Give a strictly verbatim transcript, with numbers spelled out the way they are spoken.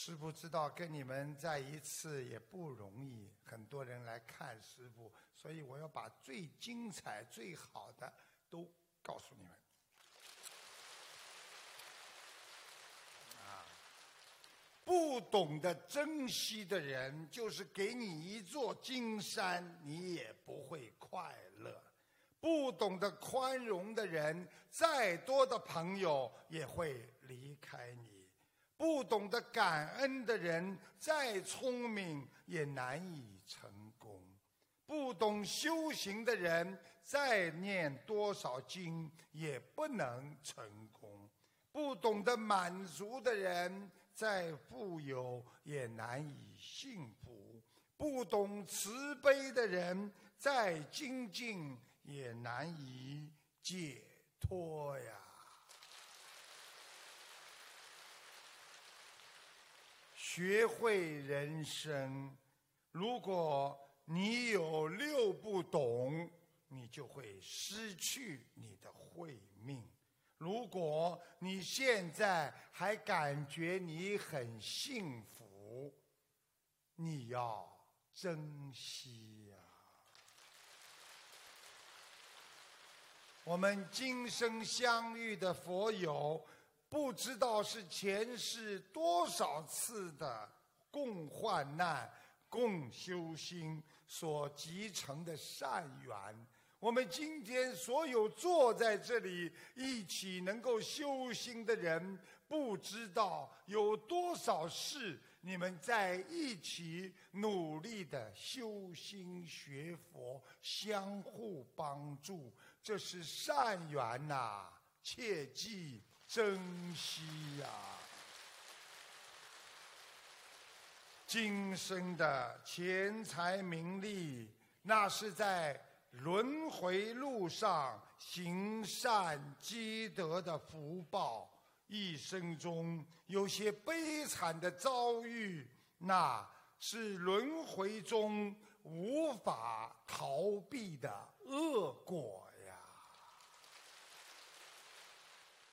师父知道跟你们在一次也不容易，很多人来看师父，所以我要把最精彩、最好的都告诉你们。啊，不懂得珍惜的人，就是给你一座金山，你也不会快乐。不懂得宽容的人，再多的朋友也会离开你。不懂得感恩的人，再聪明也难以成功。不懂修行的人，再念多少经也不能成功。不懂得满足的人，再富有也难以幸福。不懂慈悲的人，再精进也难以解脱呀。学会人生，如果你有六不懂，你就会失去你的慧命。如果你现在还感觉你很幸福，你要珍惜呀。我们今生相遇的佛友，不知道是前世多少次的共患难、共修心所集成的善缘。我们今天所有坐在这里一起能够修心的人，不知道有多少事你们在一起努力的修心学佛，相互帮助，这是善缘呐、啊，切记珍惜呀、啊！今生的钱财名利，那是在轮回路上行善积德的福报。一生中有些悲惨的遭遇，那是轮回中无法逃避的恶果